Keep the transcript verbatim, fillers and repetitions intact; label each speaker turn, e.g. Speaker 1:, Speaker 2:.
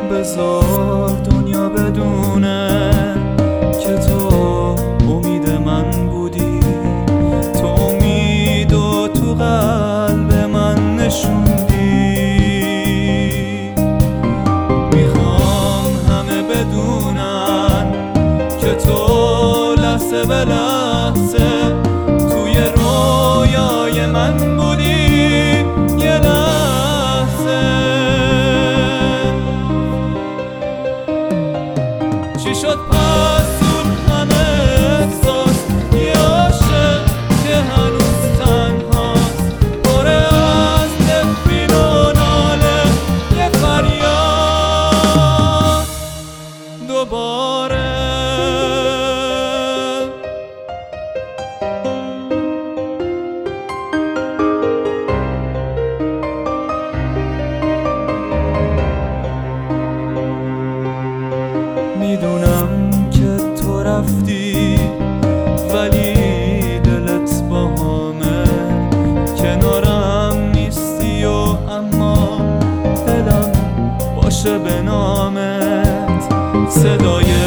Speaker 1: بذار دنیا بدونه که تو امید من بودی، تو امید و تو قلب من نشوندی. میخوام همه بدونن که تو لحظه به لحظه توی رویای من بودی. یه لحظه چی شد پس اون همه احساس؟ یه عاشق که هنوز تنهاست، پر از نفرین و ناله، یه فریاد دوباره. میدونم که تو رفتی ولی دلت با همه کنارم نیستی، و اما دلم باشه به نامت. صدای